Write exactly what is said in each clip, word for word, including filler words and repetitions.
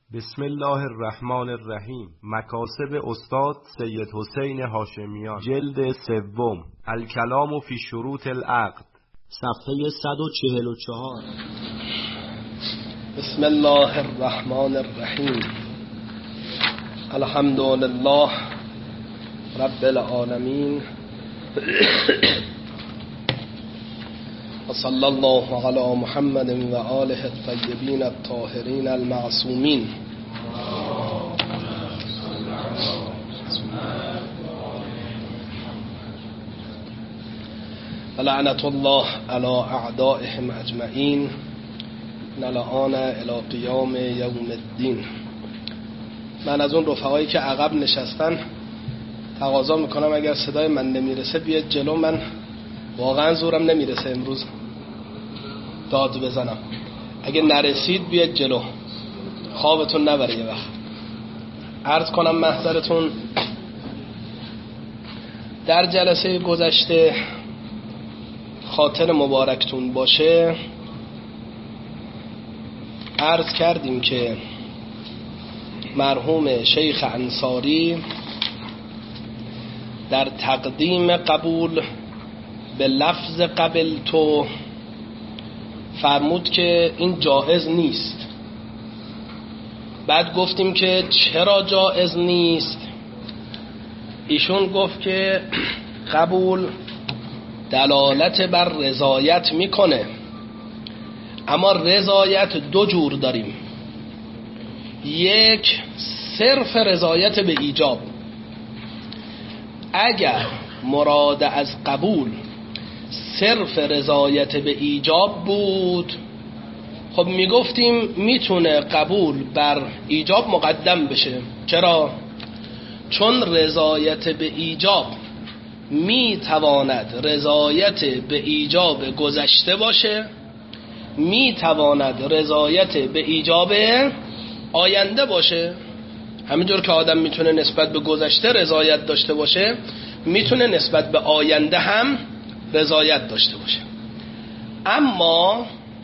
بسم الله الرحمن الرحیم. مکاسب استاد سید حسین هاشمیان، جلد سوم، الکلام فی شروط العقد، صفحه صد و چهل و چهار. بسم الله الرحمن الرحیم. الحمد لله رب العالمین و صلی الله علی محمد و آله الطیبین الطاهرین المعصومین. لعنت الله علی اعدائهم اجمعین نلعان الی قیام یوم الدین. من از اون رفقایی که عقب نشستن تقاضا میکنم اگر صدای من نمیرسه بیاد جلو. من واقعا زورم نمیرسه امروز داد بزنم. اگه نرسید بیاد جلو، خوابتون نبره. یه وقت عرض کنم محضرتون، در جلسه گذشته خاطر مبارکتون باشه عرض کردیم که مرحوم شیخ انصاری در تقدیم قبول به لفظ قبلتو فرمود که این جائز نیست. بعد گفتیم که چرا جائز نیست. ایشون گفت که قبول دلالت بر رضایت میکنه، اما رضایت دو جور داریم. یک صرف رضایت به ایجاب. اگر مراد از قبول صرف رضایت به ایجاب بود، خب میگفتیم میتونه قبول بر ایجاب مقدم بشه. چرا؟ چون رضایت به ایجاب میتواند رضایت به ایجاب گذشته باشه، میتواند رضایت به ایجاب آینده باشه. همینجور که آدم میتونه نسبت به گذشته رضایت داشته باشه، میتونه نسبت به آینده هم رضایت داشته باشه. اما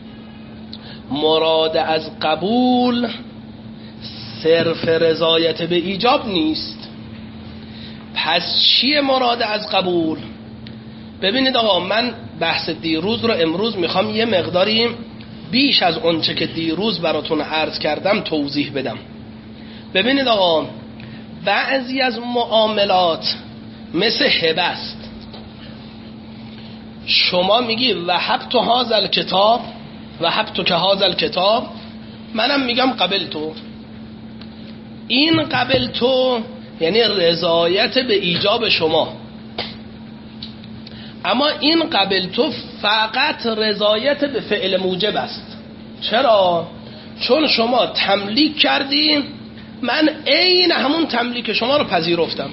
مراد از قبول صرف رضایت به ایجاب نیست. پس چیه مراد از قبول؟ ببینید آقا، من بحث دیروز رو امروز میخوام یه مقداری بیش از اونچه که دیروز براتون عرض کردم توضیح بدم. ببینید آقا، بعضی از معاملات مثل هبه است. شما میگی وهبت هذا الکتاب، وهبت که هذا الکتاب، منم میگم قبل تو. این قبل تو یعنی رضایت به ایجاب شما، اما این قبل تو فقط رضایت به فعل موجب است. چرا؟ چون شما تملیک کردین، من عین همون تملیک شما رو پذیرفتم.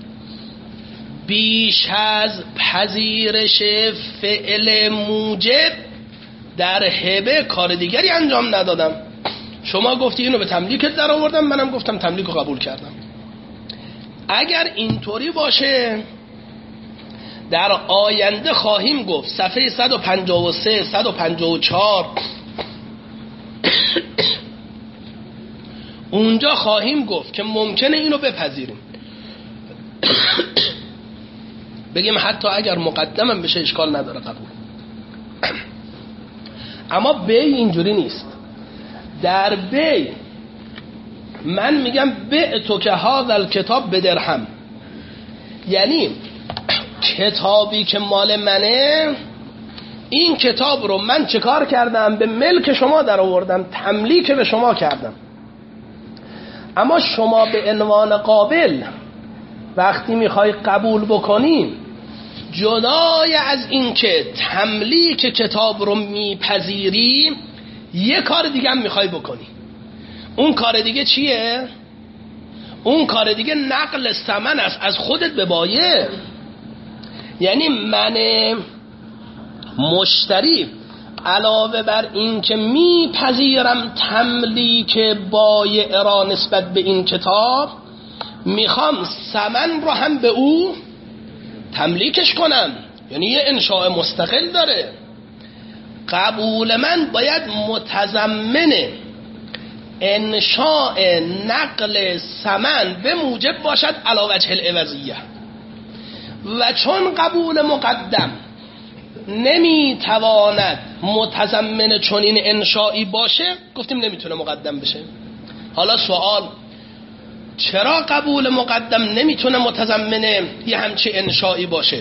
بیش از پذیرش فعل موجب در هبه کار دیگری انجام ندادم. شما گفتی اینو به تملیکت در آوردم، منم گفتم تملیک رو قبول کردم. اگر اینطوری باشه در آینده خواهیم گفت، صفحه صد و پنجاه و سه صد و پنجاه و چهار اونجا خواهیم گفت که ممکنه اینو بپذیریم. بگیم حتی اگر مقدمم بشه اشکال نداره قبول. اما بی اینجوری نیست. در بی من میگم به تو که هذا الکتاب به درهم، یعنی کتابی که مال منه، این کتاب رو من چه کار کردم؟ به ملک شما در آوردم، تملیک به شما کردم. اما شما به عنوان قابل وقتی میخوای قبول بکنی، جدای از این که تملیک کتاب رو میپذیری، یه کار دیگه هم میخوای بکنی. اون کار دیگه چیه؟ اون کار دیگه نقل ثمن است از خودت به بایع. یعنی من مشتری علاوه بر این که میپذیرم تملیک بایع را نسبت به این کتاب، میخوام ثمن رو هم به او تملیکش کنم. یعنی یه انشاء مستقل داره. قبول من باید متضمن انشاء نقل ثمن به موجب باشد علی وجه العوضیه، و چون قبول مقدم نمیتواند متضمن چنین انشایی باشه، گفتیم نمیتونه مقدم بشه. حالا سوال، چرا قبول مقدم نمیتونه متضمن یه همچی انشایی باشه؟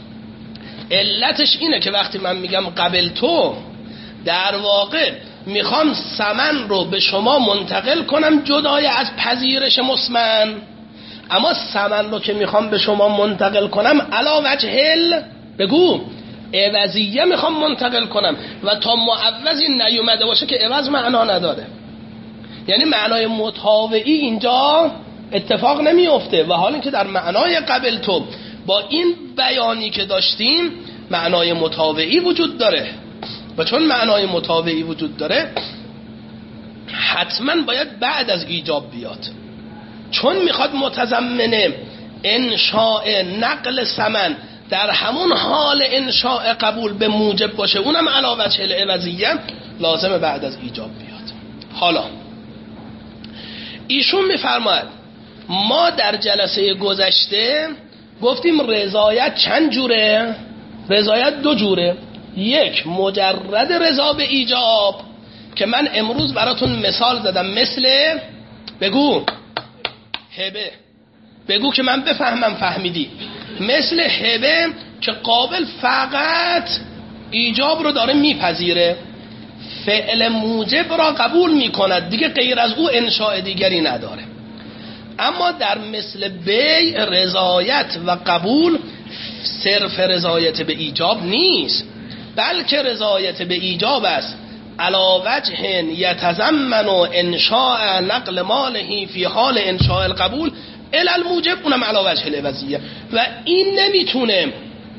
علتش اینه که وقتی من میگم قبل تو، در واقع میخوام ثمن رو به شما منتقل کنم جدای از پذیرش مسمن، اما ثمن رو که میخوام به شما منتقل کنم علی وجه ال بگو عوضیه میخوام منتقل کنم، و تا معوضی نیومده باشه که عوض معنا نداره. یعنی معنای متابعی اینجا اتفاق نمیفته، و حالا که در معنای قبل تو با این بیانی که داشتیم معنای متابعی وجود داره، و چون معنای متابعی وجود داره حتما باید بعد از ایجاب بیاد، چون میخواد متضمن انشاء نقل ثمن در همون حال انشاء قبول به موجب باشه، اونم علی وجه العوضیه، لازم بعد از ایجاب بیاد. حالا ایشون میفرماید ما در جلسه گذشته گفتیم رضایت چند جوره؟ رضایت دو جوره. یک مجرد رضا به ایجاب که من امروز براتون مثال زدم، مثل بگو هبه، بگو که من بفهمم فهمیدی، مثل هبه که قابل فقط ایجاب رو داره میپذیره، فعل موجب را قبول میکند، دیگه غیر از او انشاء دیگری نداره. اما در مثل بیع رضایت و قبول صرف رضایت به ایجاب نیست، بلکه رضایت به ایجاب است علی وجه یتضمن انشاء نقل ماله فی حال انشاء القبول الی الموجب، اونم علی وجه العوضیه. و این نمیتونه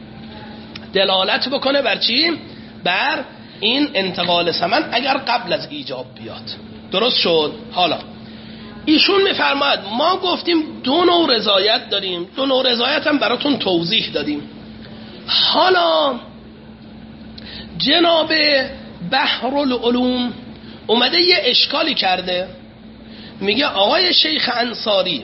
دلالت بکنه بر چی؟ بر این انتقال ثمن اگر قبل از ایجاب بیاد. درست شد؟ حالا ایشون میفرماید ما گفتیم دو نوع رضایت داریم، دو نوع رضایت هم براتون توضیح دادیم. حالا جناب بحرالعلوم اومده یه اشکالی کرده، میگه آقای شیخ انصاری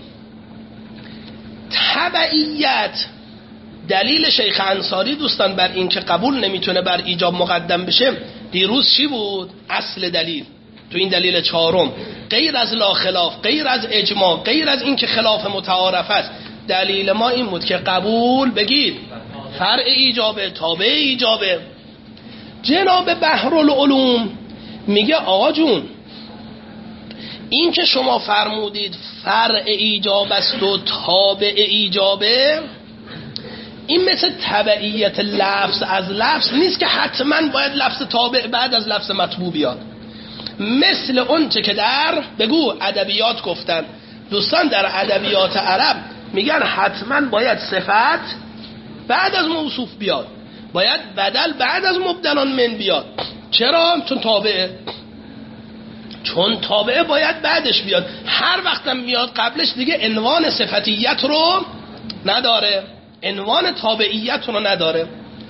تبعیت، دلیل شیخ انصاری دوستان بر این که قبول نمیتونه بر ایجاب مقدم بشه دیروز چی بود؟ اصل دلیل تو این دلیل چهارم، غیر از لا خلاف، غیر از اجماع، غیر از این که خلاف متعارف است، دلیل ما این بود که قبول بگید فرع ایجابه، تابع ایجابه. جناب بحرالعلوم میگه آقا جون این که شما فرمودید فرع ایجاب است و تابع ایجابه، این مثل تبعیت لفظ از لفظ نیست که حتما باید لفظ تابع بعد از لفظ مطبوع بیاد. مثل اون چه که در بگو ادبیات گفتن دوستان، در ادبیات عرب میگن حتما باید صفت بعد از موصوف بیاد، باید بدل بعد از مبدلان من بیاد. چرا؟ چون تابعه، چون تابعه باید بعدش بیاد. هر وقتم میاد قبلش دیگه عنوان صفتیت رو نداره، عنوان تابعیت رو نداره.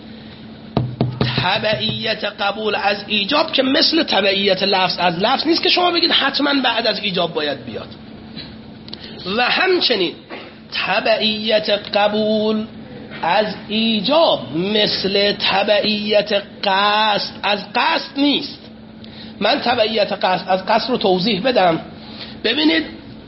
تبعیت قبول از ایجاب که مثل تبعیت لفظ از لفظ نیست که شما بگید حتما بعد از ایجاب باید بیاد. و همچنین تبعیت قبول از ایجاب مثل تبعیت قصد از قصد نیست. من تبعیت قصد از قصد رو توضیح بدم. ببینید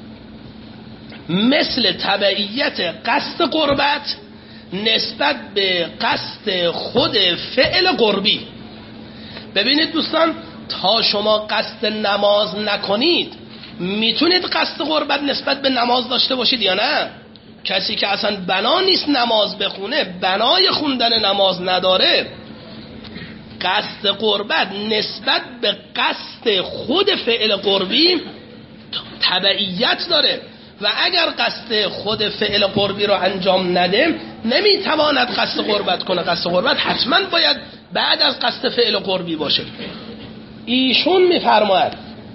مثل تبعیت قصد قربت نسبت به قصد خود فعل قربی. ببینید دوستان، تا شما قصد نماز نکنید میتونید قصد قربت نسبت به نماز داشته باشید یا نه؟ کسی که اصلا بنا نیست نماز بخونه، بنای خوندن نماز نداره، قصد قربت نسبت به قصد خود فعل قربی تبعیت داره، و اگر قصد خود فعل قربی رو انجام نده نمیتواند قصد قربت کنه. قصد قربت حتما باید بعد از قصد فعل قربی باشه. ایشون میفرماید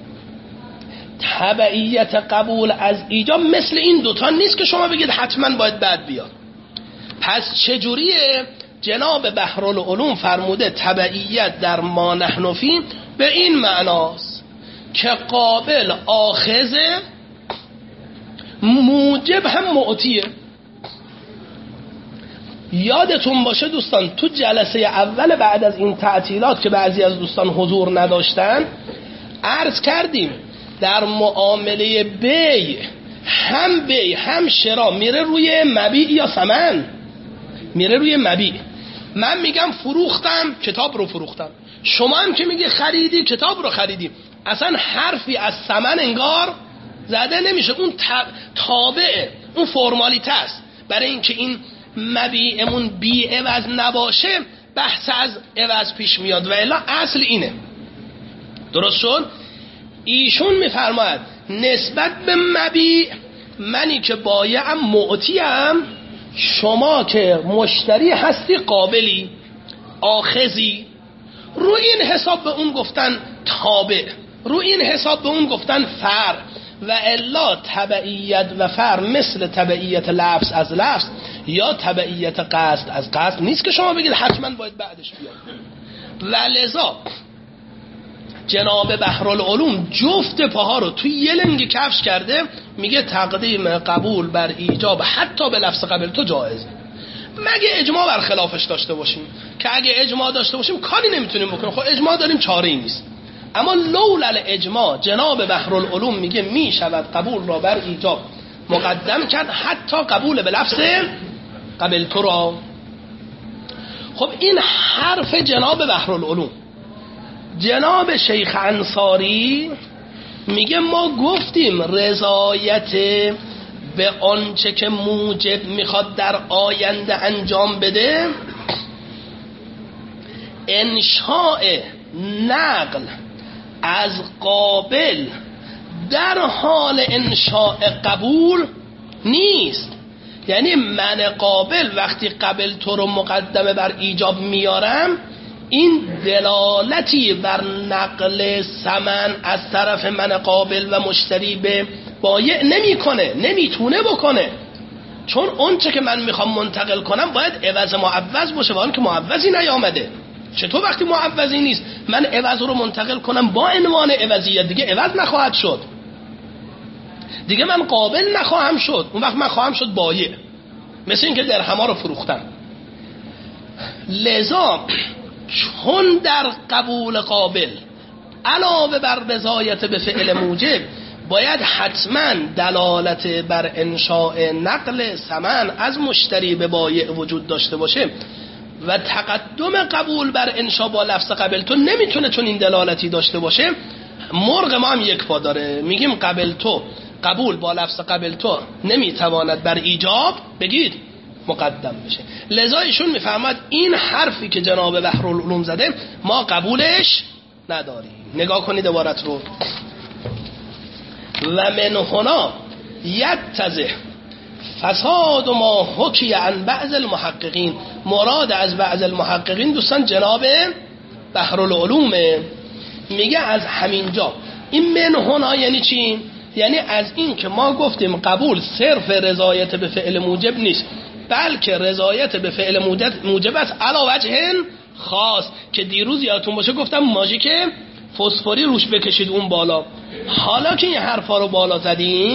تبعیت قبول از ایجاب مثل این دوتا نیست که شما بگید حتما باید بعد بیاد. پس چجوریه؟ جناب بحرالعلوم فرموده تبعیت در ما نحن فی به این معناست که قابل آخذه، موجب هم معطیه. یادتون باشه دوستان تو جلسه اول بعد از این تعطیلات که بعضی از دوستان حضور نداشتن عرض کردیم در معامله بی هم بی هم شرا میره روی مبیع یا ثمن، میره روی مبیع. من میگم فروختم، کتاب رو فروختم، شما هم که میگی خریدی، کتاب رو خریدی. اصلا حرفی از ثمن انگار زده نمیشه، اون تابعه، اون فرمالیته است. برای اینکه این مبیعمون بی عوض نباشه بحث از عوض پیش میاد و الا اصل اینه. درست شد؟ ایشون میفرماید نسبت به مبیع منی که بایعم معطیم، شما که مشتری هستی قابلی آخذی. رو این حساب به اون گفتن تابع، رو این حساب به اون گفتن فرع و الا تبعیت و فرع مثل تبعیت لفظ از لفظ یا تبعیت قصد از قصد نیست که شما بگید حتما باید بعدش بیاد. و لذا جناب بحرالعلوم جفت پاها رو توی یه لنگ کفش کرده، میگه تقدیم قبول بر ایجاب حتی به لفظ قبل تو جایزه، مگه اجماع بر خلافش داشته باشیم، که اگه اجماع داشته باشیم کاری نمیتونیم بکنیم. خب اجماع داریم، چاره ای نیست. اما لولا اجماع جناب بحرالعلوم میگه میشود قبول را بر ایجاب مقدم کرد حتی قبول به لفظ قبل تو را. خب این حرف جناب بحرالعلوم. جناب شیخ انصاری میگه ما گفتیم رضایت به آنچه که موجب میخواد در آینده انجام بده، انشاء نقل از قابل در حال انشاء قبول نیست. یعنی من قابل وقتی قبل تو رو مقدمه بر ایجاب میارم، این دلالتی بر نقل ثمن از طرف من قابل و مشتری به بایع نمی کنه، نمیتونه بکنه. چون اون چه که من میخوام منتقل کنم باید عوض معوض باشه، با اون که معوضی نیامده. چطور وقتی معوضی نیست من عوض رو منتقل کنم با عنوان عوضیت؟ دیگه عوض نخواهد شد، دیگه من قابل نخواهم شد، اون وقت من خواهم شد بایع، مثل این که درهما رو فروختم. لذا چون در قبول قابل علاوه بر رضایت به فعل موجب باید حتما دلالت بر انشاء نقل ثمن از مشتری به بایع وجود داشته باشه و تقدم قبول بر انشاء با لفظ قبل تو نمیتونه چون این دلالتی داشته باشه. مرغ ما هم یک پا داره، میگیم قبل تو، قبول با لفظ قبل تو نمیتواند بر ایجاب بگید مقدم بشه. لذا ایشون میفهمد این حرفی که جناب بحرالعلوم زده ما قبولش نداریم. نگاه کنید عبارت رو. و من هنا یتضح فساد ما حکی عن بعض المحققین. مراد از بعض المحققین دوستان جناب بحرالعلومه. میگه از همینجا این من هنا یعنی چی؟ یعنی از این که ما گفتیم قبول صرف رضایت به فعل موجب نیست، بلکه رضایت به فعل موجب است علاوه وجه خاص، که دیروز یادتون باشه گفتم ماژیک فسفوری روش بکشید اون بالا. حالا که این حرفا رو بالا زدیم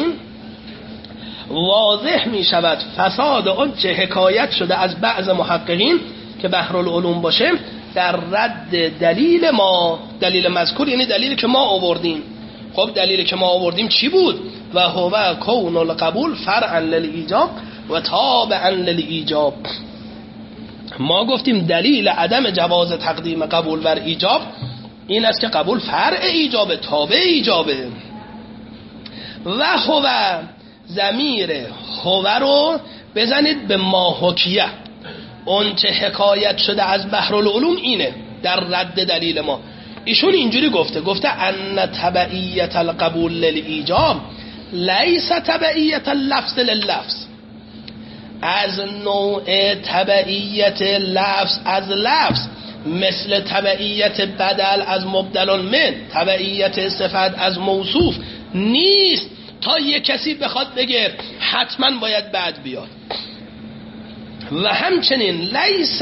واضح می شود فساد اون چه حکایت شده از بعض محققین که بحرالعلوم باشه در رد دلیل ما، دلیل مذکور یعنی دلیلی که ما آوردیم. خب دلیلی که ما آوردیم چی بود؟ و هو کون القبول فرعا للایجاب و تابعا للایجاب. ما گفتیم دلیل عدم جواز تقدیم قبول بر ایجاب این است که قبول فرع ایجابه، تابع ایجابه. و هو ضمیر هو رو بزنید به ما حکیه، اون چه حکایت شده از بحرالعلوم اینه در رد دلیل ما. ایشون اینجوری گفته گفته ان تبعیت القبول للایجاب لیس تبعیت اللفظ لللفظ. از نوع تبعیت لفظ از لفظ مثل تبعیت بدل از مبدل من، تبعیت صفت از موصوف نیست تا یک کسی بخواد بگه حتما باید بعد بیاد. و همچنین لیس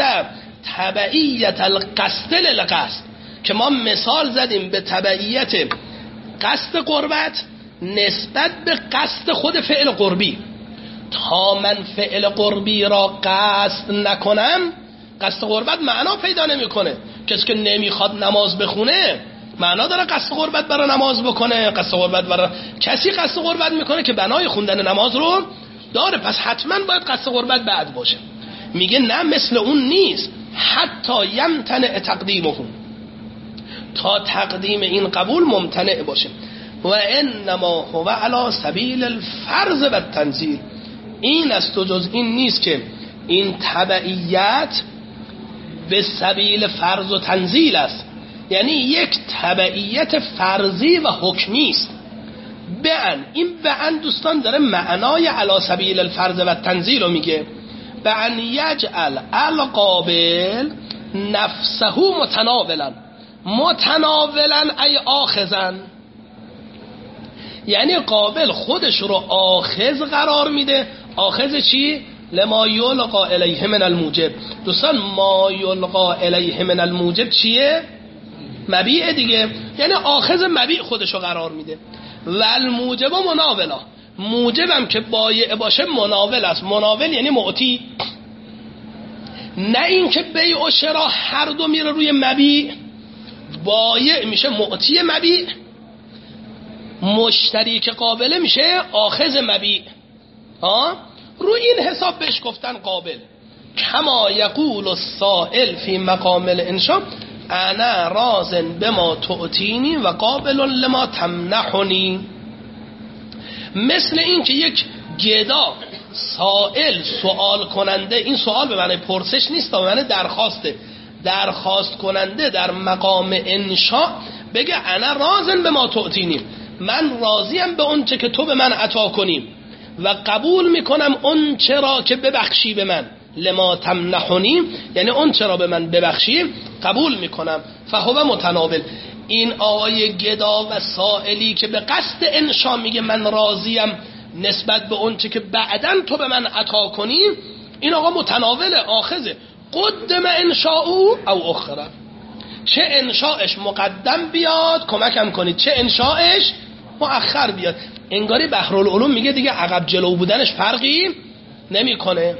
تبعیت القصد للقصد که ما مثال زدیم به تبعیت قصد قربت نسبت به قصد خود فعل قربی. تا من فعل قربی را قصد نکنم قصد قربت معنا پیدا نمیکنه. کسی که نمیخواد نماز بخونه معنا داره قصد قربت برای نماز بکنه؟ قصد قربت برای کسی قصد قربت میکنه که بنای خوندن نماز رو داره، پس حتما باید قصد قربت بعد باشه. میگه نه مثل اون نیست، حتی یمتنع تقدیمهم، تا تقدیم این قبول ممتنع باشه. و انما هو علی سبیل الفرض و التنزیل، این است و جز این نیست که این تبعیت به سبیل فرض و تنزیل است، یعنی یک تبعیت فرضی و حکمی است. بأن، این بأن دوستان داره معنای علی سبیل الفرض و تنزیل رو میگه. بأن یجعل القابل نفسه متناولا، متناولا ای آخذن، یعنی قابل خودش رو آخذ قرار میده. آخذ چی؟ لما یلقا الیه من الموجب. دوستان ما یلقا الیه من الموجب چیه؟ مبیع دیگه، یعنی آخذ مبیع خودش رو قرار میده. و الموجب مناولا، موجبم که بایع باشه مناول است. مناول یعنی معطی، نه این که بیع و شرا هر دو میره روی مبیع. بایع میشه معطی مبیع، مشتری که قابله میشه آخذ مبیع. ها رو این حساب بهش گفتن قابل. کما یقول السائل فی مقام الانشاء انا راضن بما تعطینی و قابل لما تمنحنی. مثل این که یک گدا سائل سوال کننده، این سوال به معنی پرسش نیست، به معنی درخواسته، درخواست کننده در مقام انشاء بگه انا راضن بما تعطینی، من راضیم به اون چه که تو به من عطا کنیم و قبول میکنم اون چرا که ببخشی به من. لما تمنحنی یعنی اون چرا به من ببخشی قبول میکنم. فهو متناول، این آقای گدا و سائلی که به قصد انشا میگه من راضیم نسبت به اون چه که بعدن تو به من عطا کنی، این آقا متناوله، آخذه. قدم انشاء او اخره، چه انشاءش مقدم بیاد کمکم کنید، چه انشاءش مؤخر بیاد. انگاری بحرالعلوم میگه دیگه عقب جلو بودنش فرقی نمیکنه.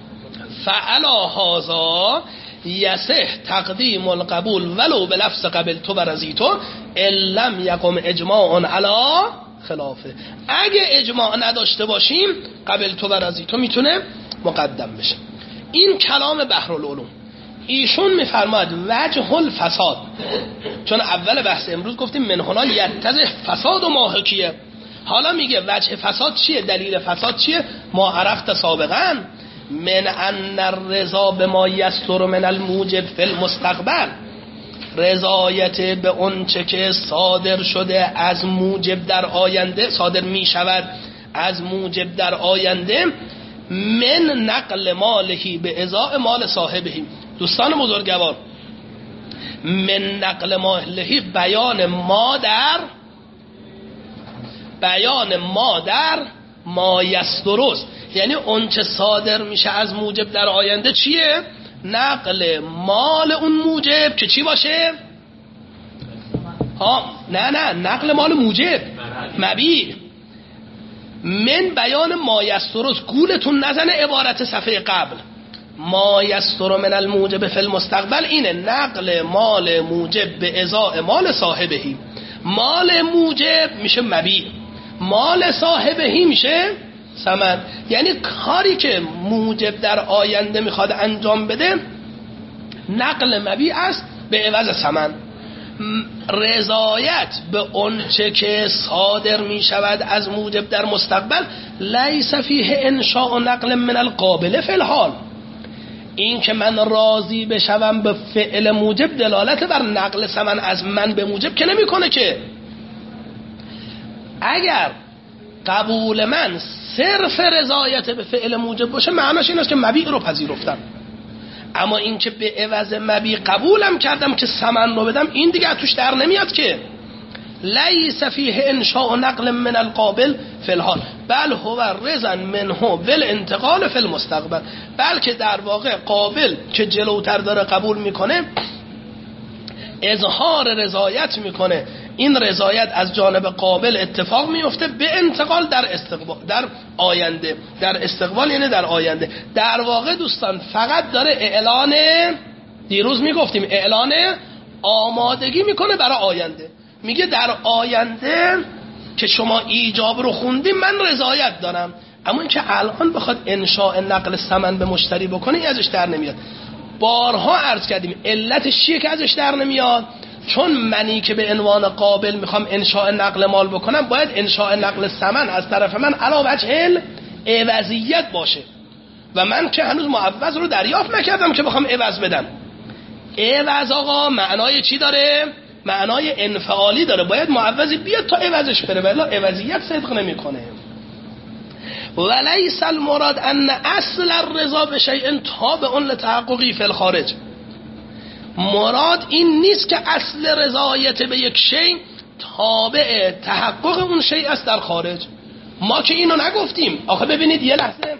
فعلا هذا یصح تقدیم القبول ولو به لفظ قبل تو برزیتو لم یقم اجماع علی خلافه. اگه اجماع نداشته باشیم قبل تو برزیتو میتونه مقدم بشه. این کلام بحرالعلوم. ایشون میفرماید وجه الفساد، چون اول بحث امروز گفتیم من هنا یتضح فساد و ماحکیه، حالا میگه وجه فساد چیه، دلیل فساد چیه. ما عرفت سابقا من ان الرضا بما یستر من الموجب فی المستقبل، رضایت به اون چه که صادر شده از موجب در آینده، صادر میشود از موجب در آینده، من نقل مالهی به ازاء مال صاحبهی. دوستان بزرگوار، من نقل مالهی بیان ما در بیان ما در ما یسترست، یعنی اون چه صادر میشه از موجب در آینده چیه؟ نقل مال اون موجب که چی باشه؟ ها نه نه نقل مال موجب مبیع. من بیان ما یسترست، گولتون نزنه عبارت صفحه قبل. ما یستر من الموجب فی المستقبل اینه نقل مال موجب به ازاء مال صاحبهی. مال موجب میشه مبیع، مال صاحبهی میشه ثمن. یعنی کاری که موجب در آینده میخواد انجام بده نقل مبیع است به عوض ثمن. رضایت به اون چه که صادر می شود از موجب در مستقبل لیس فیه انشاء نقل من القابل فی الحال. این که من راضی بشوم به فعل موجب دلالت بر نقل ثمن از من به موجب که نمی کنه. که اگر قبول من صرف رضایت به فعل موجب باشه معناش این است که مبیع رو پذیرفتم، اما این که به عوض مبیع قبولم کردم که ثمن رو بدم، این دیگه توش در نمیاد. که لیس فیه انشاء نقل من القابل فی الحال بل هو رضا منه بالانتقال فی المستقبل، بلکه در واقع قابل که جلوتر داره قبول میکنه اظهار رضایت میکنه این رضایت از جانب قابل اتفاق میفته به انتقال در استقبال، در آینده. در استقبال یعنی در آینده. در واقع دوستان فقط داره اعلان، دیروز میگفتیم اعلان آمادگی میکنه برای آینده. میگه در آینده که شما ایجاب رو خوندیم من رضایت دارم، اما این که الان بخواد انشاء نقل ثمن به مشتری بکنه این ازش در نمیاد. بارها عرض کردیم علتش چیه که ازش در نمیاد؟ چون منی که به عنوان قابل میخوام انشاء نقل مال بکنم باید انشاء نقل ثمن از طرف من علاوه وجه عوضیت باشه و من که هنوز معوض رو دریافت نکردم که بخوام عوض بدم. عوض آقا معنای چی داره؟ معنای انفعالی داره، باید معوضی بیاد تا عوضش بره، ولی عوضیت صدق نمیکنه. ولیس المراد ان اصل الرضا بشیء تابع لتحققی فی الخارج. مراد این نیست که اصل رضایت به یک شیء تابع تحقق اون شیء است در خارج. ما که اینو نگفتیم. آخه ببینید یه لحظه،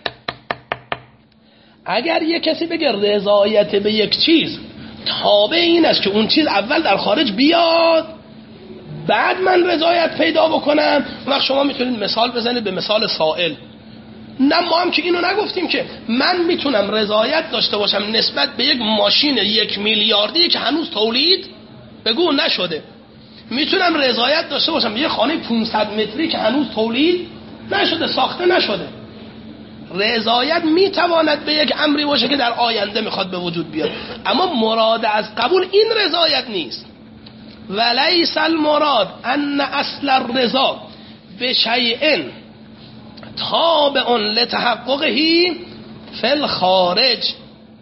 اگر یه کسی بگه رضایت به یک چیز تابع این است که اون چیز اول در خارج بیاد بعد من رضایت پیدا بکنم، وقت شما میتونید مثال بزنید به مثال سائل. نه ما هم که اینو نگفتیم که من میتونم رضایت داشته باشم نسبت به یک ماشین یک میلیاردی که هنوز تولید بگو نشده، میتونم رضایت داشته باشم یه خانه پانصد متری که هنوز تولید نشده، ساخته نشده. رضایت میتواند به یک امری باشه که در آینده میخواد به وجود بیاد، اما مراد از قبول این رضایت نیست. ولیس المراد ان اصل الرضا بشیء تابع لتحققه فی الخارج.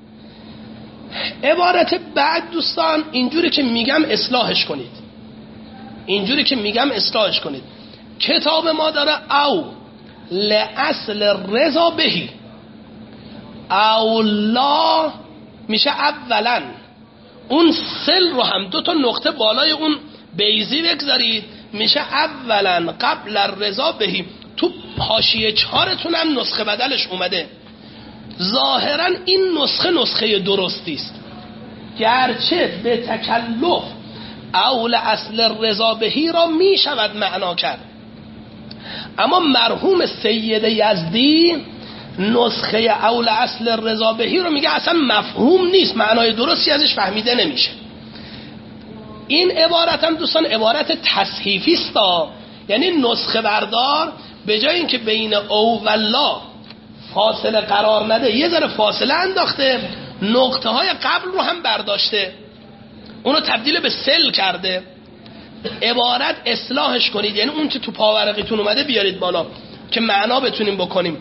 عبارت بعد دوستان اینجوری که میگم اصلاحش کنید، اینجوری که میگم اصلاحش کنید. کتاب ما داره او لأصل رضا بهی، او لا میشه اولا. اون سل رو هم دو تا نقطه بالای اون بیزی بگذارید میشه اولا قبل الرضا بهی. تو حاشیه چهارتون هم نسخه بدلش اومده. ظاهرا این نسخه نسخه درستی است، گرچه به تکلف اول اصل رضا بهی را می شود معنا کرد، اما مرحوم سید یزدی نسخه اول اصل رضا بهی رو میگه اصلا مفهوم نیست، معنای درستی ازش فهمیده نمیشه. این عبارت هم دوستان عبارت تصحیفی است، یعنی نسخه بردار به جای اینکه بین او و لا فاصله قرار نده یه ذره فاصله انداخته، نقطه های قبل رو هم برداشته، اونو تبدیل به سل کرده. عبارت اصلاحش کنید، یعنی اون که تو پاورقیتون اومده بیارید بالا که معنا بتونیم بکنیم.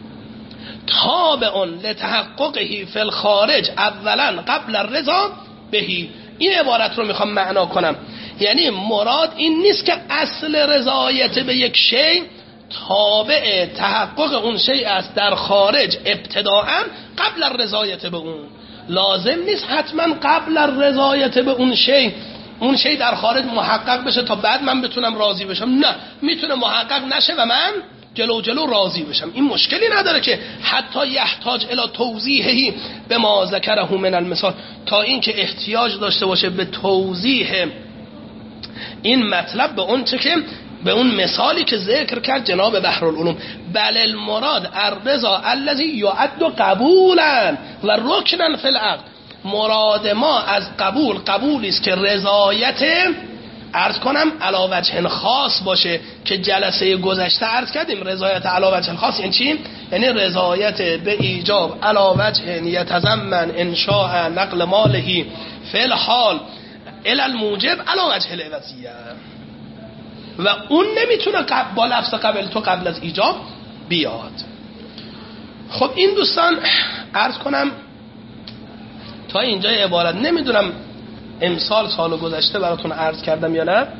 تابع لتحققه فی الخارج اولا قبل الرضا بهی. این عبارت رو میخوام معنا کنم، یعنی مراد این نیست که اصل رضایت به یک شیء تابع تحقق اون شیء است در خارج ابتداءً قبل الرضایت به اون. لازم نیست حتما قبل الرضایت به اون شیء اون شیء در خارج محقق بشه تا بعد من بتونم راضی بشم. نه، میتونه محقق نشه و من جلو جلو راضی بشم. این مشکلی نداره که حتی یحتاج الی توضیحی به ما ذکره من المثال، تا این که احتیاج داشته باشه به توضیح این مطلب به اون چه که به اون مثالی که ذکر کرد جناب بحرالعلوم. بل المراد الرضا الذی یعد قبولا و رکنا فی العقد. مراد ما از قبول قبولی است که رضایت عرض کنم علی وجه خاص باشه، که جلسه گذشته عرض کردیم رضایت علی وجه خاص یعنی چی؟ یعنی رضایت به ایجاب علی وجه یتضمن انشاء نقل ماله فی الحال الی الموجب علی وجه العوضیه، و اون نمیتونه با لفظ قبل تو قبل از ایجاب بیاد. خب این دوستان عرض کنم تا اینجا عبارت، نمیدونم امسال سال گذشته براتون عرض کردم یا نه.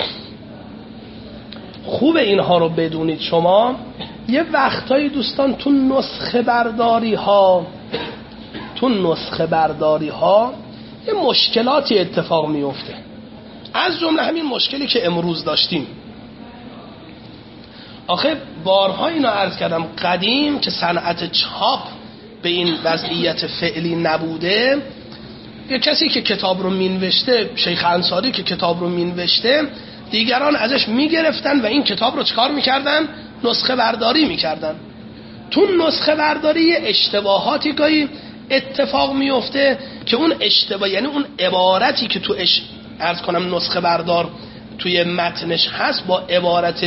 خوب اینها رو بدونید شما. یه وقتایی دوستان تو نسخه برداری ها تو نسخه برداری ها یه مشکلاتی اتفاق میفته، از جمله همین مشکلی که امروز داشتیم. آخه بارها اینو عرض کردم، قدیم که صنعت چاپ به این وضعیت فعلی نبوده، یه کسی که کتاب رو مینوشته، شیخ انصاری که کتاب رو مینوشته، دیگران ازش میگرفتن و این کتاب رو چکار میکردن؟ نسخه برداری میکردن. تو نسخه برداری اشتباهاتی گاهی اتفاق میفته که اون اشتباه، یعنی اون عبارتی که تو اش... عرض کنم نسخه بردار توی متنش هست با عبارت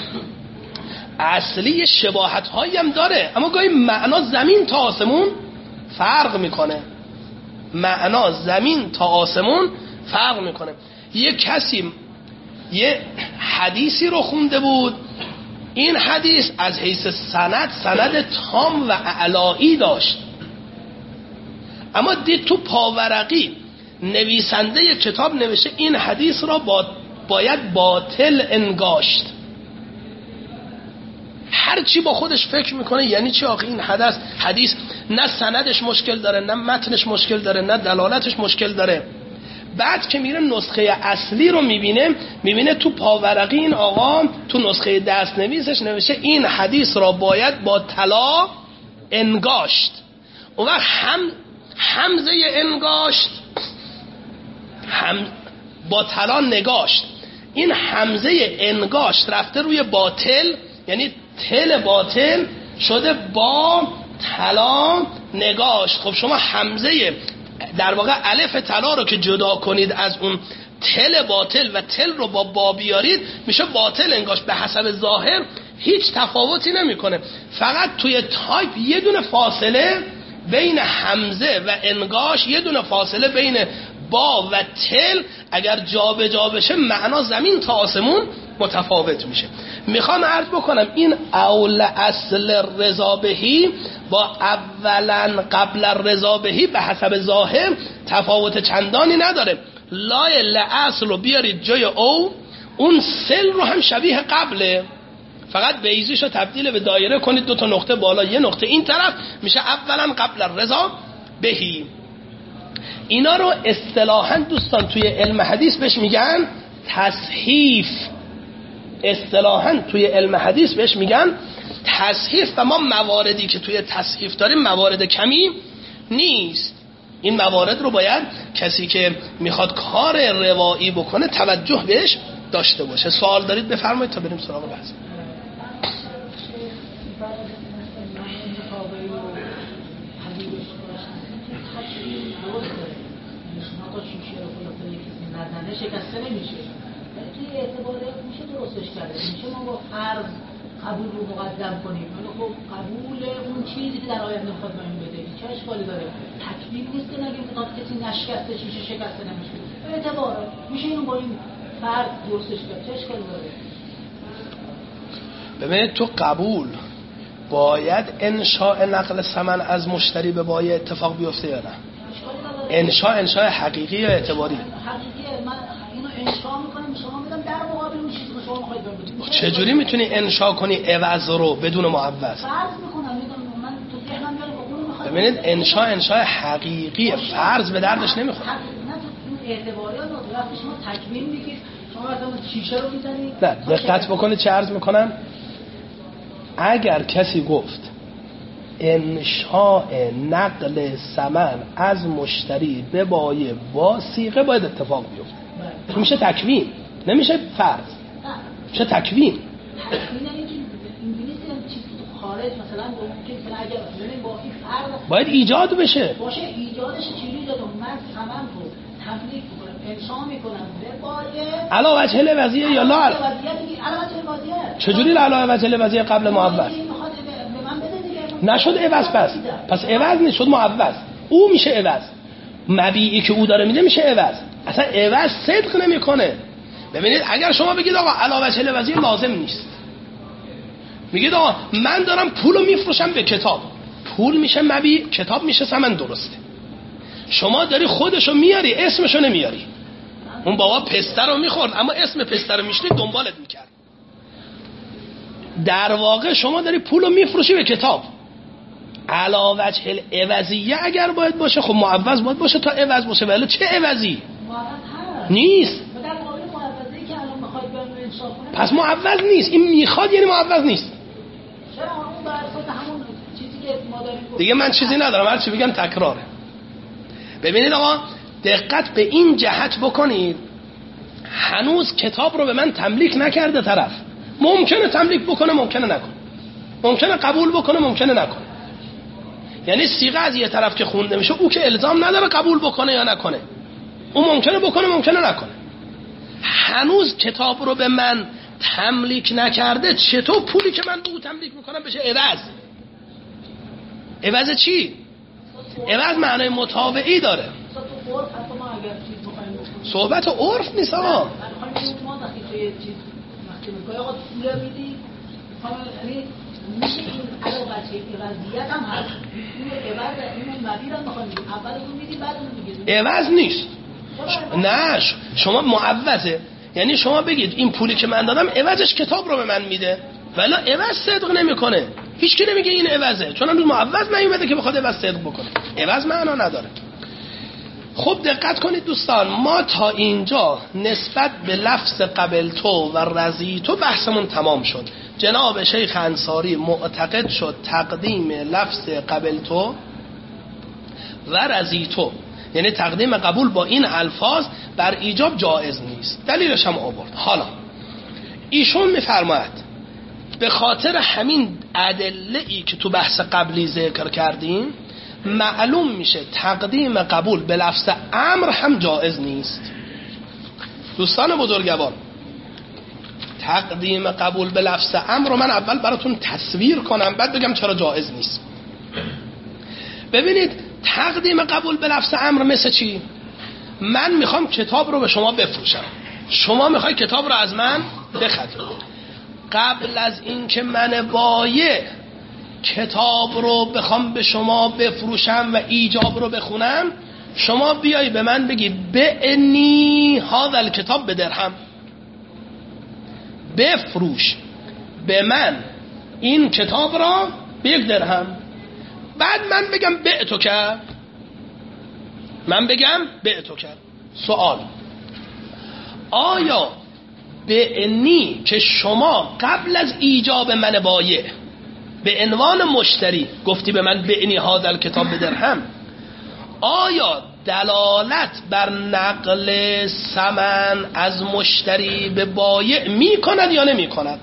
اصلی شباهت هایی هم داره، اما گاهی معنا زمین تا آسمون فرق میکنه. معنا زمین تا آسمون فرق میکنه. یه کسی یه حدیثی رو خونده بود، این حدیث از حیث سند سند تام و اعلایی داشت، اما دید تو پاورقی نویسنده کتاب نوشته این حدیث را با باید باطل انگاشت. هر چی با خودش فکر میکنه یعنی چی آخه این حدیث حدیث نه سندش مشکل داره، نه متنش مشکل داره، نه دلالتش مشکل داره. بعد که میره نسخه اصلی رو میبینه، میبینه تو پاورقی این آقا تو نسخه دست نویسش نوشته این حدیث را باید با طلا انگاشت. اون وقت هم همزه انگاشت هم با طلا نگاشت، این همزه انگاشت رفته روی باطل، یعنی تل باطل شده با طلا نگاشت. خب شما همزه در واقع الف طلا رو که جدا کنید از اون تل باطل و تل رو با با بیارید میشه باطل انگاشت. به حسب ظاهر هیچ تفاوتی نمیکنه، فقط توی تایپ یه دونه فاصله بین همزه و انگاش، یه دونه فاصله بین با و تل اگر جا به جا بشه معنا زمین تا آسمون متفاوت میشه. میخوام عرض بکنم این اول اصل رضا بهی با اولا قبل رضا بهی به حسب ظاهر تفاوت چندانی نداره. لای اصل رو بیارید جای او، اون سل رو هم شبیه قبله، فقط بیزیش رو تبدیل به دایره کنید، دو تا نقطه بالا یه نقطه این طرف، میشه اولا قبل رضا بهی. اینا رو اصطلاحاً دوستان توی علم حدیث بهش میگن تصحیف. اصطلاحاً توی علم حدیث بهش میگن تصحیف و ما مواردی که توی تصحیف داریم موارد کمی نیست. این موارد رو باید کسی که میخواد کار روایی بکنه توجه بهش داشته باشه. سوال دارید بفرمایید تا بریم سراغ بحث. شکسته نمیشه، توی اعتباریات میشه درستش کرده، میشه ما با فرض قبول رو مقدم کنیم. ولی خب قبول اون چیزی که در آینده میخواد بهم بده چه اشکالی داره؟ تکلیف نیست که نگیم که کسی نشکسته میشه شکسته نمیشه، اعتبارات میشه اینو با این فرض درستش کرد، چه اشکالی داره؟ ببینید تو قبول باید انشاء نقل ثمن از مشتری به بایع اتفاق بیفته یا نه؟ انشاء انشاء حقیقی یا اعتباری؟ حقیقیه. من اینو انشاء میکنم شما میدم در مقابل اون چیزی که شما میخواید بگید. چجوری میتونی انشاء کنی عوض رو بدون معوض؟ فرض میکنم میدونم من تو ذهنم میاد اون میخواد. ببینید انشاء انشاء حقیقی، فرض به دردش نمیخوره. نه تو این اعتباریات وقتی شما تکوین میگید شما مثلا شیشه رو میزنید. نه دقت بکنید چه عرض میکنم. اگر کسی گفت انشاء نقل ثمن از مشتری به بایع با صیغه باید اتفاق بیفته، میشه تکوین، نمیشه فرض، میشه تکوین. تکوین یعنی که انگلیسی چیزی تو خارج مثلا که مثلا اگر ببینید با این فرض باید ایجاد بشه. باشه ایجادش چجوری دادم؟ من ثمن رو تملیک میکنم، انشاء میکنم به بایع علاوه وجه الوضعیه یا لا؟ علاوه وجه الوضعیه. چجوری علاوه وجه الوضعیه قبل معوض؟ نشد عوض، پس پس عوض نیست، شد معوض. او میشه عوض، مبیعی که او داره میده میشه عوض. اصلا عوض صدق نمیکنه. ببینید اگر شما بگید آقا علاوه وجه الوضعیه لازم نیست، میگید آقا من دارم پولو میفروشم به کتاب، پول میشه مبیع، کتاب میشه ثمن، درسته. شما داری خودشو میاری اسمشو نمیاری. اون بابا پسته رو میخورد اما اسم پسته رو میشنید دنبالت میکرد. در واقع شما داری پولو میفروشی به کتاب. علاوه وجه العوضیه اگر باید باشه خب معوض باید باشه تا عوض باشه، ولی چه عوضی؟ نیست. پس معوض نیست. این میخواد یعنی معوض نیست. دیگه من چیزی ندارم، هر چی بگم تکراره. ببینید آقا دقت به این جهت بکنید، هنوز کتاب رو به من تملیک نکرده طرف. ممکنه تملیک بکنه، ممکنه نکنه، ممکنه قبول بکنه، ممکنه نکنه. یعنی صیغه از یه طرف که خونده میشه او که الزام نداره قبول بکنه یا نکنه، او ممکنه بکنه، ممکنه نکنه. هنوز کتاب رو به من تملیک نکرده، چطور پولی که من به او تملیک میکنم بشه عوض؟ عوض چی؟ عوض معنای متابعی داره. صحبت عرف نیست آقا. میشه این علاوه بر وضعیت هم هست. این عوض این مبیر هم بخوام بگیم اول اون میدیم بعد اون میگیم عوض نیست. نه شما معوضه، یعنی شما بگید این پولی که من دادم عوضش کتاب رو به من میده، ولی عوض صدق نمیکنه. هیچ کی نمیگه این عوضه، چون هنوز معوض نیومده که بخواد عوض صدق بکنه. عوض معنا نداره. خب دقت کنید دوستان، ما تا اینجا نسبت به لفظ قبل تو و رضی تو بحثمون تمام شد. جناب شیخ انصاری معتقد شد تقدیم لفظ قبل تو و رضی تو، یعنی تقدیم قبول با این الفاظ بر ایجاب جایز نیست. دلیلش هم آورد. حالا ایشون میفرماید به خاطر همین ادله‌ای که تو بحث قبلی ذکر کردیم معلوم میشه تقدیم قبول به لفظ امر هم جایز نیست. دوستان بزرگوار، تقدیم قبول به لفظ امر رو من اول براتون تصویر کنم بعد بگم چرا جایز نیست. ببینید تقدیم قبول به لفظ امر مثل چی؟ من میخوام کتاب رو به شما بفروشم، شما میخوای کتاب رو از من بخرید. قبل از این که من بایع کتاب رو بخوام به شما بفروشم و ایجاب رو بخونم، شما بیایی به من بگی بعنی هذا الکتاب بدرهم، بفروش به من این کتاب را به یک درهم. بعد من بگم بعتو کرد، من بگم بعتو کرد. سوال، آیا بعنی که شما قبل از ایجاب من بایع به عنوان مشتری گفتی به من بعنی هذا الکتاب بدرهم، آیا دلالت بر نقل ثمن از مشتری به بایع می کند یا نمی کند؟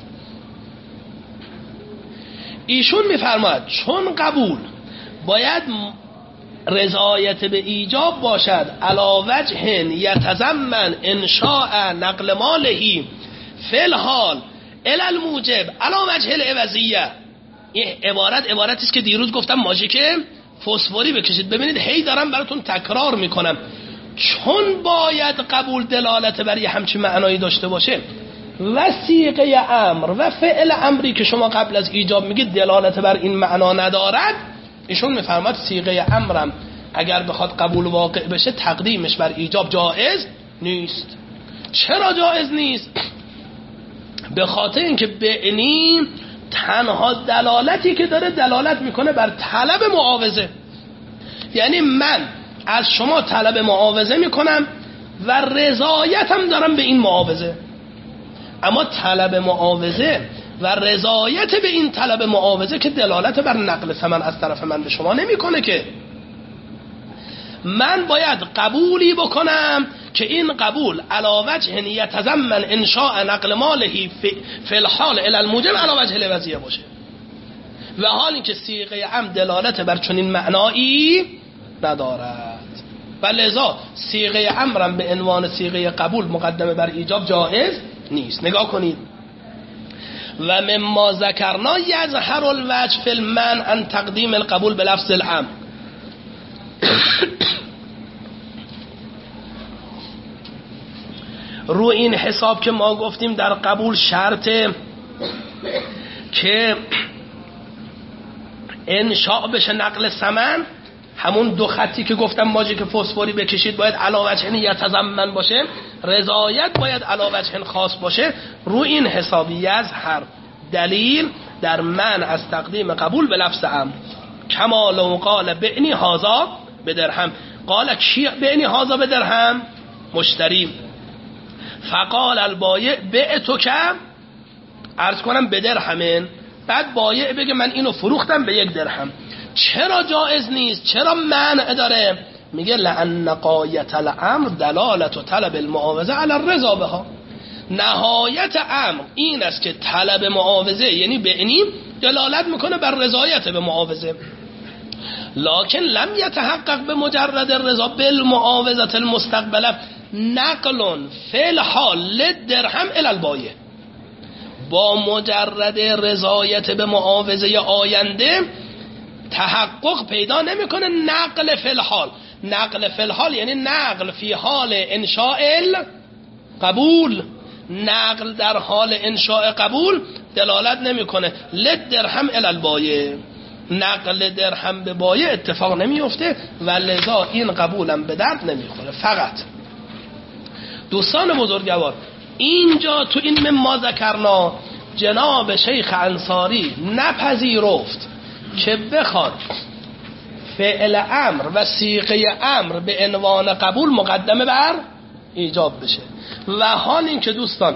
ایشون میفرماید چون قبول باید رضایت به ایجاب باشد علی وجه یتضمن انشاء نقل مالهی فی الحال الی الموجب علی وجه العوضیه. این عبارت عبارتی است که دیروز گفتم ماژیک فسفوری بکشید. ببینید هی دارم براتون تکرار میکنم، چون باید قبول دلالت بر یه همچین معنایی داشته باشه و صیغه امر و فعل امری که شما قبل از ایجاب میگید دلالت بر این معنا ندارد، ایشون میفرماد صیغه امرم اگر بخواد قبول واقع بشه تقدیمش بر ایجاب جایز نیست. چرا جایز نیست؟ به خاطر اینکه بعنی تنها دلالتی که داره دلالت میکنه بر طلب معاوضه، یعنی من از شما طلب معاوضه میکنم و رضایتم دارم به این معاوضه، اما طلب معاوضه و رضایت به این طلب معاوضه که دلالت بر نقل ثمن از طرف من به شما نمیکنه. که من باید قبولی بکنم که این قبول علی وجه یتضمن انشاء نقل مالهی فی الحال الی الموجب علی وجه العوضیه باشه، و حال اینکه صیغه ام دلالت بر چنین معنایی ندارد و لذا صیغه امرم به عنوان صیغه قبول مقدمه بر ایجاب جایز نیست. نگاه کنید، و مما ذکرنا یظهر الوجه فی المنع عن تقدیم القبول به لفظ الامر. رو این حساب که ما گفتیم در قبول شرطه که انشاء بشه نقل ثمن، همون دو خطی که گفتم ماژیک فسفوری بکشید باید علی وجه یتضمن باشه، رضایت باید علی وجه خاص باشه. رو این حسابی یظهر دلیل در من از تقدیم قبول به لفظ امر، کما لو قال بعنی هذا بدرهم. قال کی بعنی هذا بدرهم؟ مشتری. فقال البایع بعتو که عرض کنم بدرهمن، بعد بایع بگه من اینو فروختم به یک درهم. چرا جایز نیست؟ چرا منع داره؟ میگه لأن غایت الامر دلالت و طلب المعاوضه علی الرضا بها. نهایت امر این است که طلب معاوضه یعنی بعنی دلالت میکنه بر رضایت به معاوضه، لکن لم یتحقق به مجرد الرضا بالمعاوضه المستقبله نقل فی الحال للدرهم الی البایع. با مجرد رضایت به معاوضه آینده تحقق پیدا نمیکنه نقل فی الحال. نقل فی الحال یعنی نقل فی حال انشاء قبول. نقل در حال انشاء قبول دلالت نمیکنه للدرهم الی البایع. نقل درهم به بایع اتفاق نمیفته و لذا این قبولم به درد نمیخوره. فقط دوستان بزرگوار اینجا تو این مما ذکرنا جناب شیخ انصاری نپذیرفت که بخواد فعل امر و صیغه امر به عنوان قبول مقدمه بر ایجاب بشه. و حال این که دوستان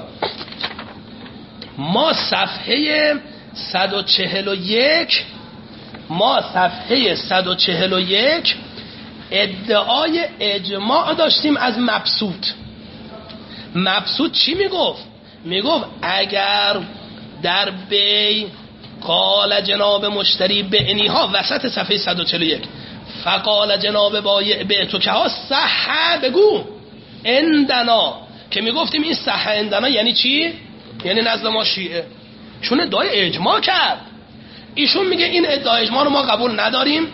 ما صفحه صد و چهل و یک ما صفحه صد و چهل و یک ادعای اجماع داشتیم از مبسوط. مبسوط چی میگفت؟ میگفت اگر در بی قال جناب مشتری بعنیها وسط صفحه صد و چهل و یک فقال جناب بایع بعتو که ها صحه بگو اندنا، که میگفتیم این صحه اندنا یعنی چی؟ یعنی نزد ما شیعه، چون ادعای اجماع کرد. ایشون میگه این ادعای اجماع رو ما قبول نداریم،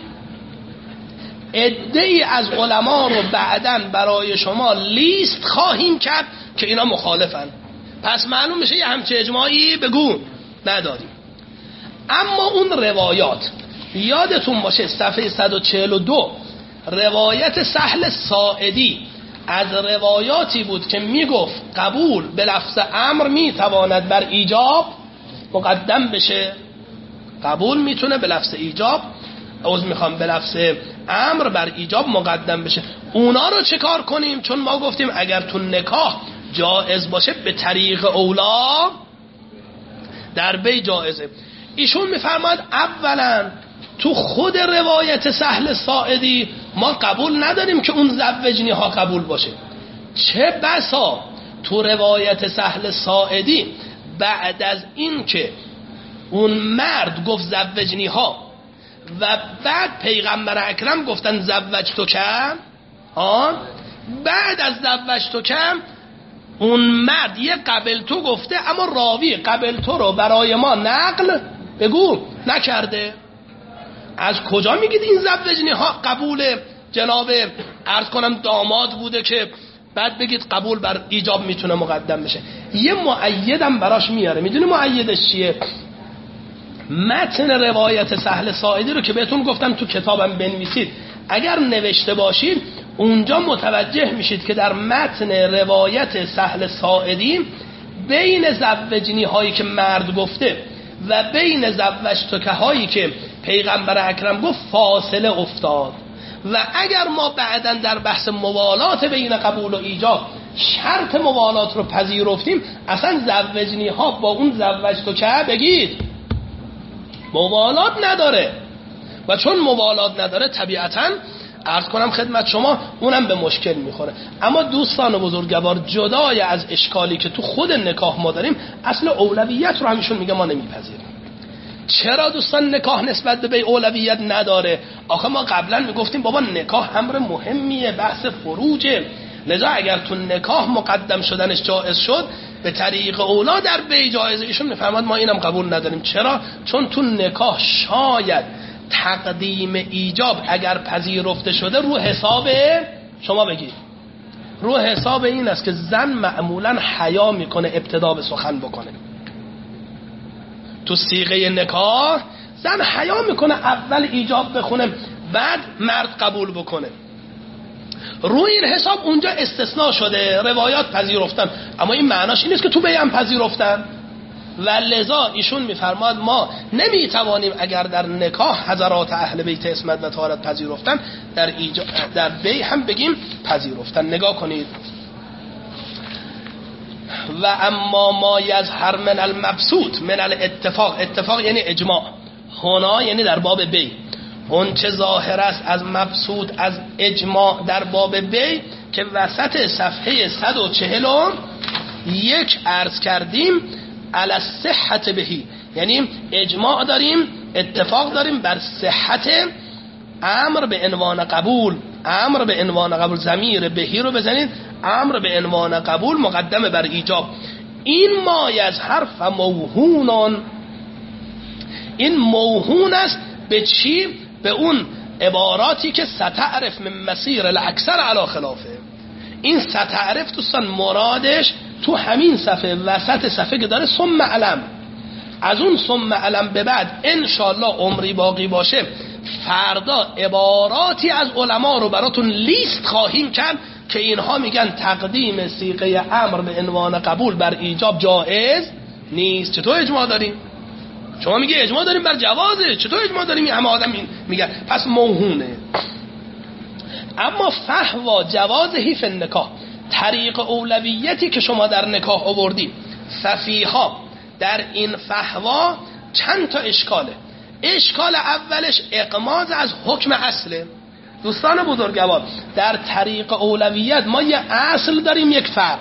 عده‌ای از علما رو بعداً برای شما لیست خواهیم کرد که اینا مخالفن. پس معلوم میشه یه همچه اجماعی بگو نداریم. اما اون روایات یادتون باشه صفحه صد و چهل و دو روایت سهل ساعدی از روایاتی بود که میگفت قبول به لفظ امر میتواند بر ایجاب مقدم بشه. قبول میتونه به لفظ ایجاب عوض میخوام به لفظ امر بر ایجاب مقدم بشه. اونا رو چه کار کنیم؟ چون ما گفتیم اگر تو نکاح جائز باشه به طریق اولا در بی جائزه. ایشون میفرماد اولا تو خود روایت سهل ساعدی ما قبول نداریم که اون زوجنی ها قبول باشه. چه بسا تو روایت سهل ساعدی بعد از این که اون مرد گفت زوجنی ها و بعد پیغمبر اکرم گفتن زوج تو کم، آن بعد از زوج تو کم اون مرد یه قبل تو گفته اما راوی قبل تو رو برای ما نقل بگو نکرده. از کجا میگید این زوجنی ها قبول جناب عرض کنم داماد بوده که بعد بگید قبول بر ایجاب میتونه مقدم بشه؟ یه مؤیدم براش میاره. میدونی مؤیدش چیه؟ متن روایت سهل ساعدی رو که بهتون گفتم تو کتابم بنویسید، اگر نوشته باشید اونجا متوجه میشید که در متن روایت سهل ساعدی بین زوجنی هایی که مرد گفته و بین زوجتک هایی که پیغمبر اکرم گفت فاصله افتاد. و اگر ما بعداً در بحث موالات بین قبول و ایجاب شرط موالات رو پذیرفتیم، اصلا زوجنی ها با اون زوجتک بگید موالات نداره و چون موالات نداره طبیعتاً عرض کنم خدمت شما اونم به مشکل میخوره. اما دوستان بزرگوار جدای از اشکالی که تو خود نکاح ما داریم، اصل اولویت رو همیشون میگه ما نمیپذیریم. چرا دوستان نکاح نسبت به اولویت نداره؟ آخه ما قبلا میگفتیم بابا نکاح امر مهمیه، بحث فروجه، لذا اگر تو نکاح مقدم شدنش جایز شد به طریق اولا در بی جایزه. ایشون میفهمد ما اینم قبول نداریم. چرا؟ چون تو نکاح شاید تقدیم ایجاب اگر پذیرفته شده رو حساب شما بگید رو حساب این است که زن معمولا حیا میکنه ابتدا به سخن بکنه. تو صیغه نکاح زن حیا میکنه اول ایجاب بخونه بعد مرد قبول بکنه. روی این حساب اونجا استثناء شده، روایات پذیرفتن، اما این معناش این است که تو بیان پذیرفتن. و لذا ایشون میفرماد ما نمیتوانیم اگر در نکاح حضرات اهل بیت عصمت و طهارت پذیرفتن در ایجا... در بی هم بگیم پذیرفتن. نگاه کنید. و اما ما یظهر من المبسوط من الاتفاق، اتفاق یعنی اجماع، هنا یعنی در باب بی، اون چه ظاهر است از مبسوط از اجماع در باب بی که وسط صفحه صد و چهل و یک عرض کردیم، علی الصحت بهی، یعنی اجماع داریم، اتفاق داریم بر صحت امر به عنوان قبول. امر به عنوان قبول، ضمیر بهی رو بزنید، امر به عنوان قبول مقدم بر ایجاب. این مایه از حرف موهونان، این موهون است به چی؟ به اون عباراتی که ستعرف من مسیر الاکثر علی خلافه. این ستعرف دوستان مرادش تو همین صفحه وسط صفحه که داره ثم علم، از اون ثم علم به بعد انشالله عمری باقی باشه فردا عباراتی از علما رو براتون لیست خواهیم کرد که اینها میگن تقدیم صیغه امر به عنوان قبول بر ایجاب جایز نیست. چطور اجماع داریم؟ شما میگه اجماع داریم بر جوازه، چطور اجماع داریم این همه آدم میگن؟ پس موهونه. اما فحوا جوازهی فی النکاح، طریق اولویتی که شما در نکاح آوردی، ففیها در این فحوا چند تا اشکاله. اشکال اولش اقماز از حکم اصله. دوستان بزرگوار، در طریق اولویت ما یه اصل داریم، یک فرق.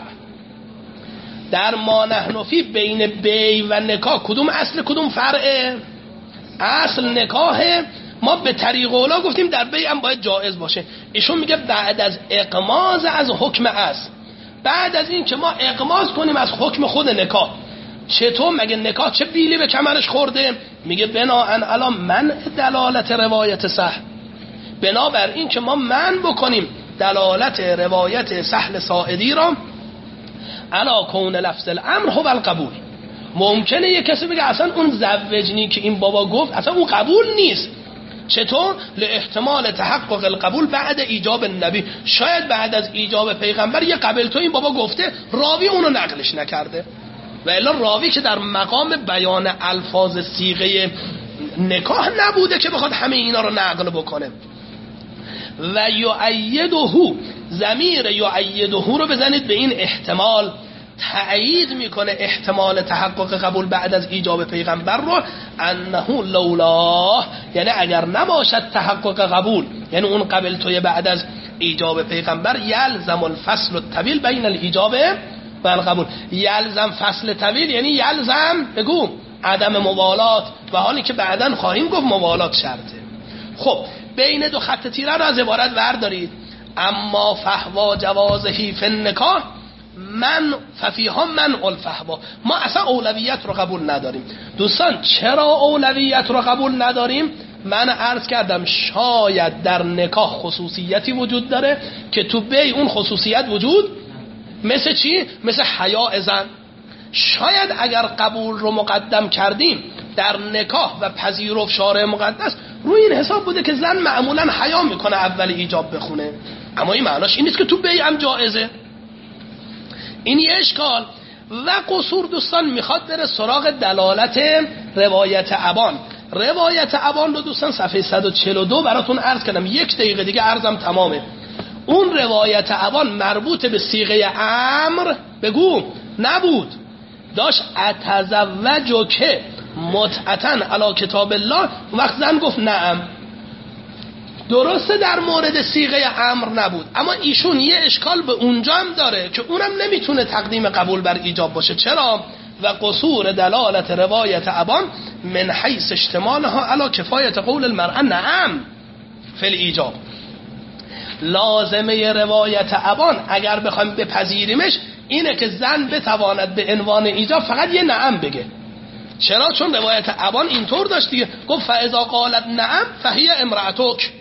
در ما نحنفی بین بی و نکاح کدوم اصل کدوم فرعه؟ اصل نکاحه. ما به طریق اولا گفتیم در بی هم باید جایز باشه. ایشون میگه بعد از اقماز از حکم اصل، بعد از این که ما اقماز کنیم از حکم خود نکاح. چطور؟ مگه نکاح چه بیلی به کمرش خورده؟ میگه بناهن الان من دلالت روایت صح، بنابر این که ما من بکنیم دلالت روایت سهل ساعدی را علا کون لفظ الامر هو القبول. ممکنه یک کسی بگه اصلا اون زوجنی که این بابا گفت اصلا اون قبول نیست. چطور؟ لاحتمال تحقق القبول بعد ایجاب النبی، شاید بعد از ایجاب پیغمبر یه قبل تو این بابا گفته، راوی اونو نقلش نکرده، و الا راوی که در مقام بیان الفاظ صیغه نکاح نبوده که بخواد همه اینا رو نقل بکنه. و یؤیده، ضمیر یؤیده رو بزنید به این احتمال، تأیید میکنه احتمال تحقق قبول بعد از ایجاب پیغمبر رو، انه لولا، یعنی اگر نباشد تحقق قبول، یعنی اون قبل توی بعد از ایجاب پیغمبر، یلزم الفصل الطویل بین الایجاب و القبول. یلزم فصل طویل یعنی یلزم بگو عدم موالات، و حالی که بعداً خواهیم گفت موالات شرطه. خب بین دو خط تیره رو از عبارت بردارید. اما فحوا جوازهی فی النکاح من ففیها من الفحوا، ما اصلا اولویت رو قبول نداریم. دوستان چرا اولویت رو قبول نداریم؟ من عرض کردم شاید در نکاح خصوصیتی وجود داره که تو بی اون خصوصیت وجود، مثل چی؟ مثل حیا زن. شاید اگر قبول رو مقدم کردیم در نکاح و پذیرفت شارع مقدس، روی این حساب بوده که زن معمولا حیا میکنه اول ایجاب بخونه، اما این معناش این نیست که تو بی هم جائزه. این یه اشکال. و قصور دوستان میخواد بره سراغ دلالت روایت ابان. روایت ابان رو دوستان صفحه صد و چهل و دو براتون عرض کردم، یک دقیقه دیگه عرضم تمامه. اون روایت ابان مربوط به صیغه امر بگو نبود، داشت اتزوجو که متعتن علی کتاب الله، وقت زن گفت نعم. درسته در مورد صیغه امر نبود، اما ایشون یه اشکال به اونجا هم داره که اونم نمیتونه تقدیم قبول بر ایجاب باشه. چرا؟ و قصور دلالت روایت ابان من حیث اشتمالها علی کفایت قول المرأة نعم فی الایجاب. لازمه روایت ابان اگر بخوایم بپذیریمش اینه که زن بتواند به عنوان ایجاب فقط یه نعم بگه. چرا؟ چون روایت ابان اینطور داشت دیگه، گفت فاذا قالت نعم فهی امرأتک،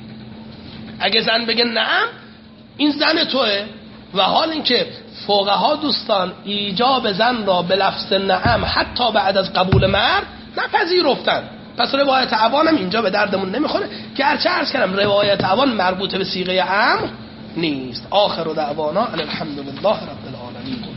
اگه زن بگه نعم این زن توه. و حال اینکه فقها دوستان ایجاب زن را به لفظ نعم حتی بعد از قبول مرد نپذیرفتن، پس روایت ابان هم اینجا به دردمون نمیخوره، که هرچه عرض کردم روایت ابان مربوط به صیغه امر نیست. آخر دعوانا الحمدلله رب العالمین.